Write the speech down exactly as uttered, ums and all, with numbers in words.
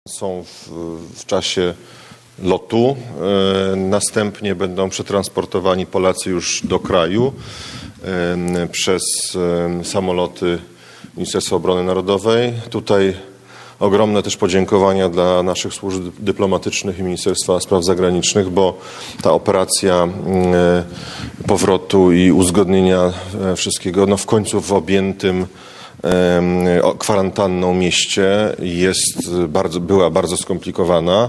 Są w, w czasie lotu. E, następnie będą przetransportowani Polacy już do kraju e, przez e, samoloty Ministerstwa Obrony Narodowej. Tutaj ogromne też podziękowania dla naszych służb dyplomatycznych i Ministerstwa Spraw Zagranicznych, bo ta operacja e, powrotu i uzgodnienia wszystkiego no w końcu w objętym kwarantanną mieście jest bardzo, była bardzo skomplikowana.